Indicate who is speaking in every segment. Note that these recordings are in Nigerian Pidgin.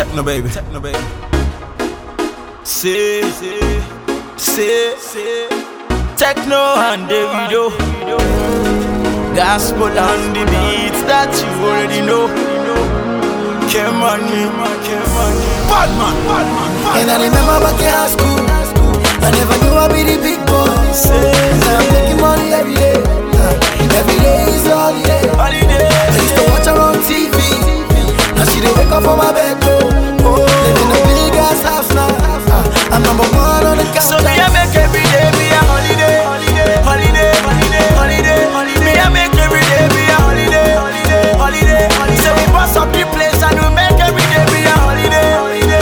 Speaker 1: Techno baby. See, Techno and Davido. Gospel on the beats that you already know. Come on, bad man.
Speaker 2: And I remember back in high school, I never knew I'd be the big boy. Now I'm making money every day. Every day is a holiday. I used to watch her on TV. Now she dey wake up on my bed, living a big ass house now. I'm number one on the countdown.
Speaker 1: So me I make every day be a holiday. Me I make every day be a holiday. So we bust up the place and we make every day be a holiday.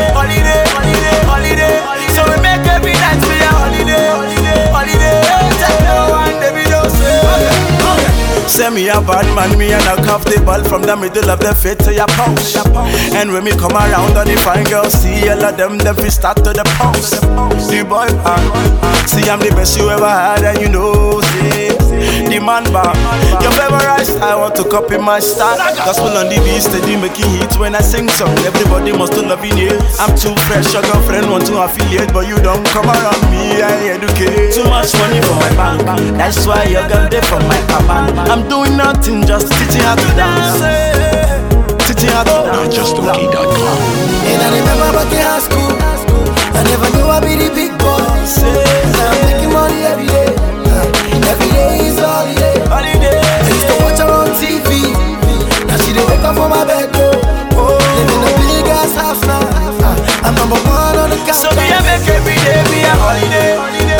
Speaker 1: So we make every night be a holiday. Techno and Davido say. Say me a bad man, me and I cuff the ball from the middle of the fit to your pouch. And when me come around, all the fine girls see all of them fi start to the post. The boy band, see I'm the best you ever had, and you know, see the man band. Your favorite style, want to copy my style. Gospel on the beat, steady making hits when I sing song. Everybody must to love you. I'm too fresh, your girlfriend want to affiliate, but you don't come around me, I educate. Too much money for my bank, that's why your girl there for my papa. I'm doing nothing, just teaching how to dance. Teaching how to dance.
Speaker 3: JustOkey.com.
Speaker 2: And I remember back in high school, I never knew I'd be the big boy. Now I'm making money every day. Every day is a holiday. I used to watch her on TV. Now she dey wake up on my bed, living a big ass house now. I'm number one on the countdown.
Speaker 1: So me I make every day be a holiday.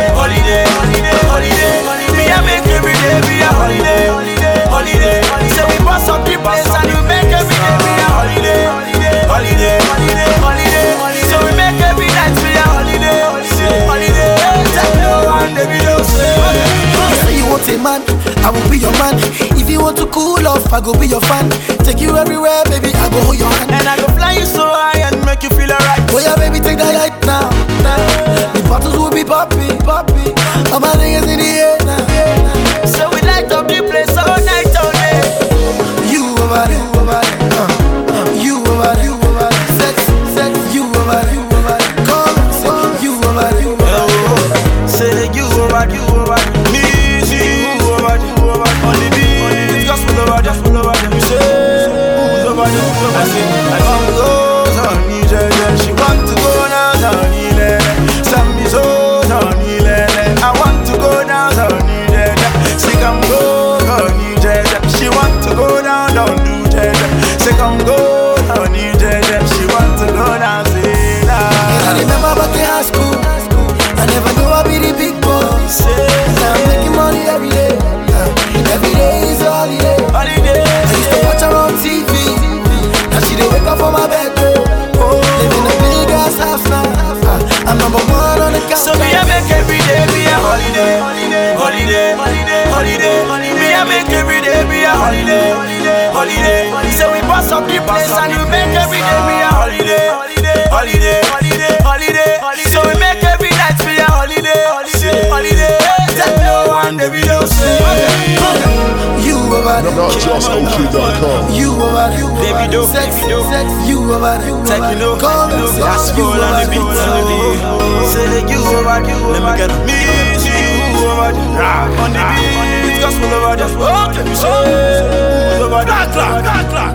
Speaker 1: Me I make every day be a holiday. So we bust up the place and we make every day be a holiday. So we make every night be a holiday. Techno and Davido say.
Speaker 2: You say you want a man, I will be your man. If you want to cool off, I go be your fan. Take you everywhere, baby, I go hold your hand.
Speaker 1: And I go fly you so high and make you feel alright.
Speaker 2: Oh yeah, baby, take that light now. The bottles will be popping. All my niggas in the air now.
Speaker 1: So we light up the place all night, all day.
Speaker 2: You over there, you over there, sex, you over there, come, you over there.
Speaker 1: Say you over, me, see you over, on the beat, gospel over there. You say who's over there? I say I want to go on me, she want to go now on me, some me so on me, I want to go down on me, she come go on me, she want to go down, don't do that. Say come go on me, she want to go down, say nah.
Speaker 2: I remember back in high school, I never knew I'd be the big boy. Now I'm making money every day. Every day is a holiday. I used to watch her on TV. Now she dey wake up on my bed, living a big ass house now. I'm number one on the countdown.
Speaker 1: So me I make every day be a holiday. Me I make every day be a holiday. So we bust up the place and we make every day be a holiday. So we make every night be a holiday. Techno and Davido say.
Speaker 2: You over there,
Speaker 3: JustOkey.com.
Speaker 2: you over there,
Speaker 1: Davido,
Speaker 2: sex, you over there,
Speaker 1: Techno,
Speaker 2: come,
Speaker 1: gospel on the beat. Say you over there, let me get me, see you over there. Rock on the beat, gospel over there. Okay, you say who's over there?